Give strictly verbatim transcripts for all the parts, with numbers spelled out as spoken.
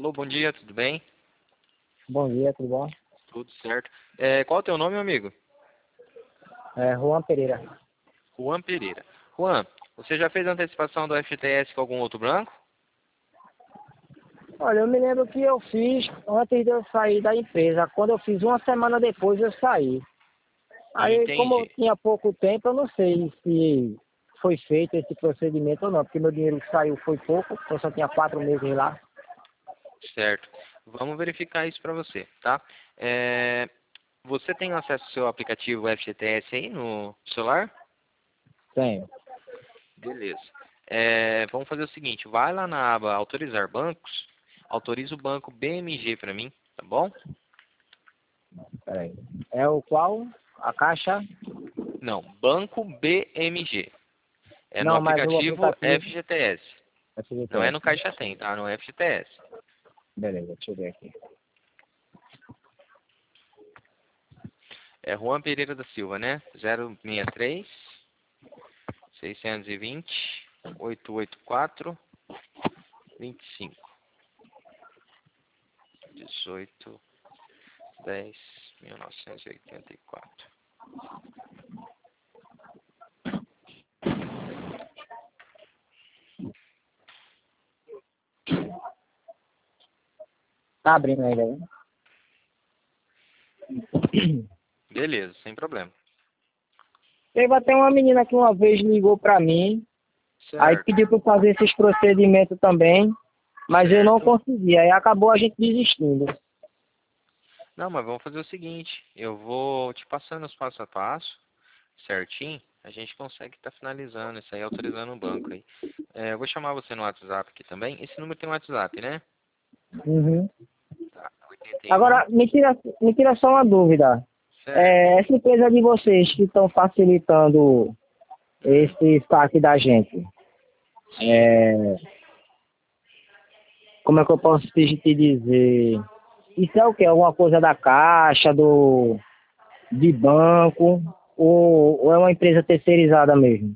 Alô, bom dia, tudo bem? Bom dia, tudo bom? Tudo certo. É, qual é o teu nome, meu amigo? É Juan Pereira. Juan Pereira. Juan, você já fez antecipação do F G T S com algum outro banco? Olha, eu me lembro que eu fiz antes de eu sair da empresa. Quando eu fiz uma semana depois, eu saí. Aí, como eu Entendi. tinha pouco tempo, eu não sei se foi feito esse procedimento ou não, porque meu dinheiro que saiu foi pouco, eu só tinha quatro meses lá. Certo. Vamos verificar isso para você, tá? É, você tem acesso ao seu aplicativo F G T S aí no celular? Tenho. Beleza. É, vamos fazer o seguinte, vai lá na aba autorizar bancos, autoriza o banco B M G para mim, tá bom? Peraí. É o qual? A caixa? Não, banco B M G. É no Não, mas o aplicativo aplicativo. F G T S. Não é no F G T S, né? Caixa Tem, tá? No F G T S. Beleza, deixa eu ver aqui. É Juan Pereira da Silva, né? zero seis três, seiscentos e vinte, oitocentos e oitenta e quatro, vinte e cinco. dezoito, dez, mil novecentos e oitenta e quatro. Tá abrindo ainda, né? Beleza, sem problema. Teve até uma menina que uma vez ligou pra mim, aí Certo, pediu pra eu fazer esses procedimentos também, mas eu não certo. consegui. Aí acabou a gente desistindo. Não, mas vamos fazer o seguinte. Eu vou te passando os passo a passo, certinho. A gente consegue estar finalizando isso aí, autorizando o banco aí. É, eu vou chamar você no WhatsApp aqui também. Esse número tem WhatsApp, né? Uhum. Tá, oitenta e um. Agora, me tira, me tira só uma dúvida. Certo. É, essa empresa de vocês que estão facilitando Hum, esse saque da gente, sim. é, como é que eu posso te te dizer? Isso é o quê? Alguma coisa da Caixa, do, de banco, ou, ou é uma empresa terceirizada mesmo?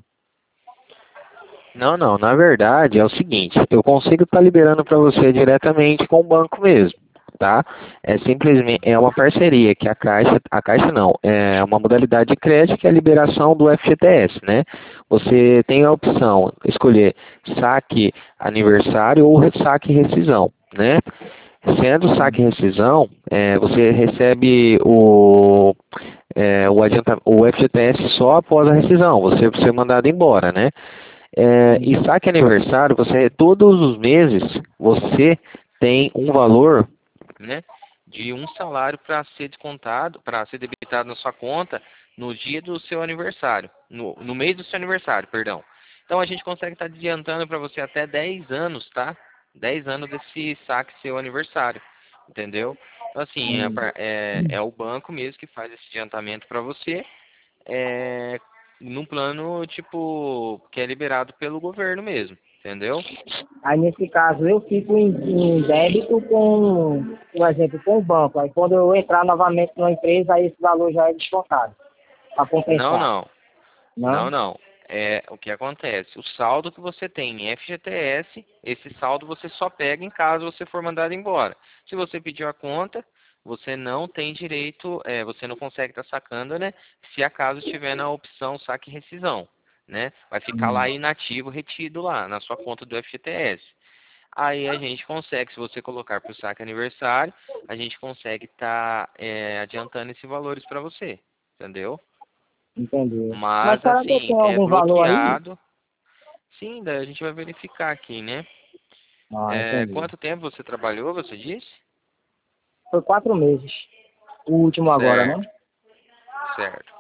Não, não. Na verdade é o seguinte, eu consigo estar liberando para você diretamente com o banco mesmo, tá? É simplesmente é uma parceria que a Caixa, a Caixa não, é uma modalidade de crédito que é a liberação do F G T S, né? Você tem a opção escolher saque aniversário ou saque rescisão, né? Sendo saque e rescisão, é, você recebe o, é, o, adianta, o F G T S só após a rescisão, você ser mandado embora, né? É, e Uhum. saque aniversário, você todos os meses você tem um valor, né, de um salário para ser descontado, para ser debitado na sua conta no dia do seu aniversário, no, no mês do seu aniversário, perdão. Então a gente consegue estar adiantando para você até dez anos, tá? dez anos desse saque seu aniversário, entendeu? Então assim, é, Hum. é, é o banco mesmo que faz esse adiantamento para você, é, num plano, tipo, que é liberado pelo governo mesmo, entendeu? Aí, nesse caso, eu fico em, em débito com, por exemplo, com o banco. Aí, quando eu entrar novamente na empresa, aí esse valor já é descontado, para Não, compensar. não, não, Não? não. É o que acontece. O saldo que você tem em F G T S, esse saldo você só pega em caso você for mandado embora. Se você pediu a conta, você não tem direito, é, você não consegue estar sacando, né? Se acaso estiver na opção saque e rescisão, né? Vai ficar lá Hum. inativo, retido lá na sua conta do F G T S. Aí a gente consegue, se você colocar para o saque aniversário, a gente consegue estar adiantando esses valores para você, entendeu? Entendi. Mas Mas será que eu assim, tenho é algum valor aí? bloqueado. Sim, daí a gente vai verificar aqui, né? Ah, É, entendi. quanto tempo você trabalhou, você disse? Foi quatro meses. O último agora, né? Certo, certo.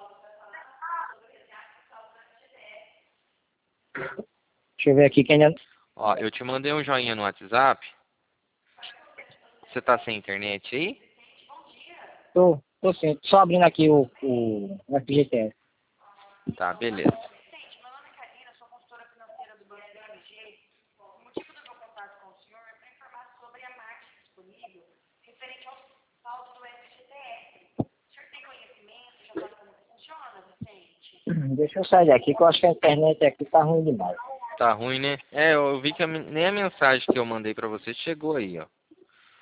Deixa eu ver aqui quem é. Ó, eu te mandei um joinha no WhatsApp. Você tá sem internet aí? Tô, tô sim. Só abrindo aqui o, o F G T S. Tá, beleza. Deixa eu sair daqui, que eu acho que a internet aqui tá ruim demais. Tá ruim, né? É, eu vi que a men- nem a mensagem que eu mandei pra você chegou aí, ó.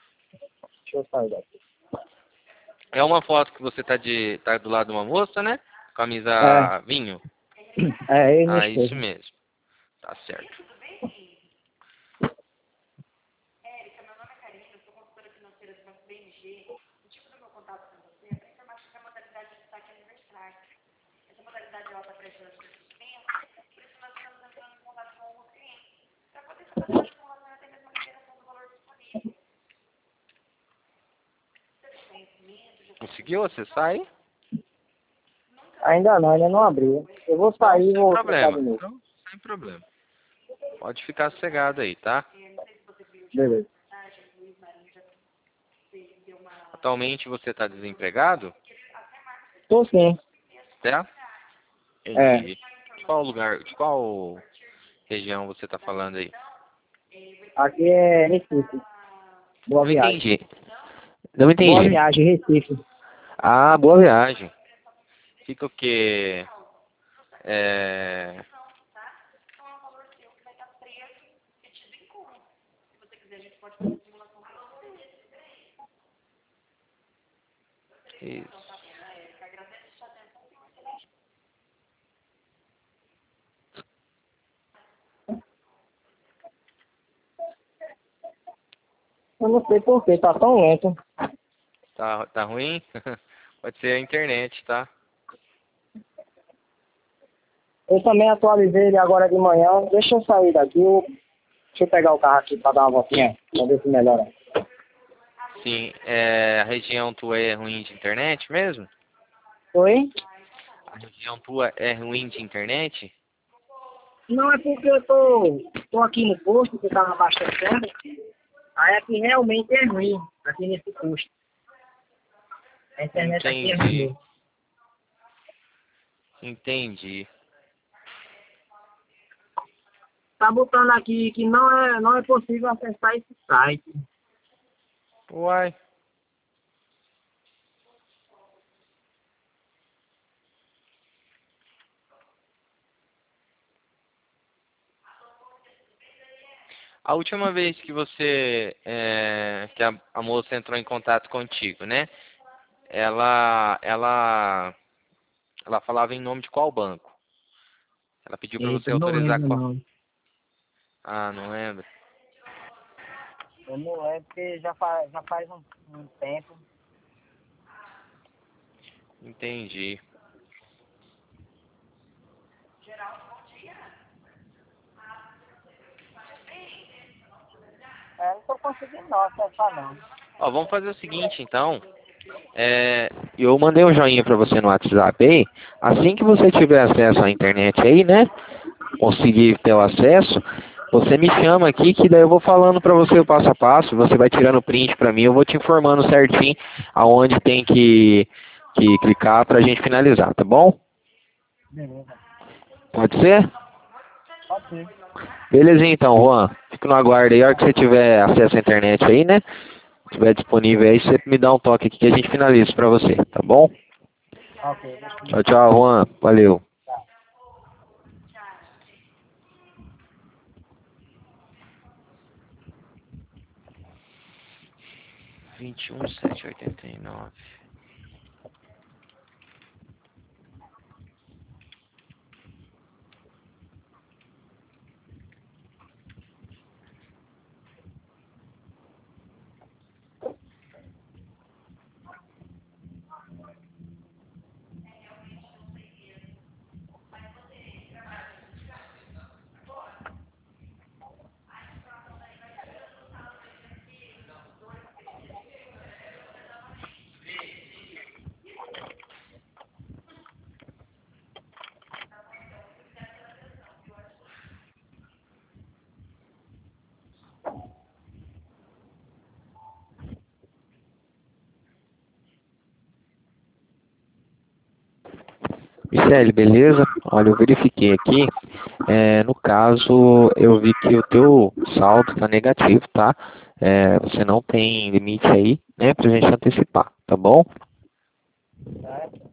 Deixa eu sair daqui. É uma foto que você tá, de, tá do lado de uma moça, né? Camisa É, vinho. é eu e minha Ah, isso esposa. mesmo. Tá certo. Conseguiu acessar aí? Ainda não, ainda não abriu. Eu vou Não, sair e sem vou tentar problema. de novo. Não, sem problema. Pode ficar sossegado aí, tá? Beleza. Atualmente você tá desempregado? Tô sim. Tá? É. Entendi. De qual lugar, de qual região você tá falando aí? Aqui é Recife. Boa Não viagem. entendi. Não Boa entendi. viagem, Recife. Ah, boa viagem. Fica o quê? É... Isso. Eu não sei porquê, tá tão lento. Tá, tá ruim? Pode ser a internet, tá? Eu também atualizei ele agora de manhã. Deixa eu sair daqui. Eu... Deixa eu pegar o carro aqui pra dar uma voltinha. Pra ver se melhora. Sim, é, a região tua é ruim de internet mesmo? Oi? A região tua é ruim de internet? Não, é porque eu tô, tô aqui no posto, que tá abastecendo. Aí aqui realmente é ruim, aqui nesse posto. A internet aqui é Entendi, ruim. entendi. Tá botando aqui que não é, não é possível acessar esse site. Uai, a última vez que você, é, que a, a moça entrou em contato contigo, né? Ela, ela, ela falava em nome de qual banco? Ela pediu para Eita, você eu não autorizar lembro qual? não. Ah, não lembro. Eu não lembro porque já faz, já faz um, um tempo. Entendi. É, não tô conseguindo não acessar não. Ó, vamos fazer o seguinte, então. É, eu mandei um joinha pra você no WhatsApp aí. Assim que você tiver acesso à internet aí, né? Conseguir ter o acesso, você me chama aqui que daí eu vou falando pra você o passo a passo. Você vai tirando print pra mim, eu vou te informando certinho aonde tem que, que clicar pra gente finalizar, tá bom? Beleza. Pode ser? Pode ser. Beleza então, Juan. Fico no aguardo aí. A hora que você tiver acesso à internet aí, né? Estiver disponível aí, você me dá um toque aqui que a gente finaliza pra você, tá bom? Ok, deixa eu Tchau, tchau, Juan. Valeu. vinte e um, sete, oitenta e nove. Michele, beleza? Olha, eu verifiquei aqui. É, no caso, eu vi que o teu saldo está negativo, tá? É, você não tem limite aí, né? Pra gente antecipar, tá bom? Certo.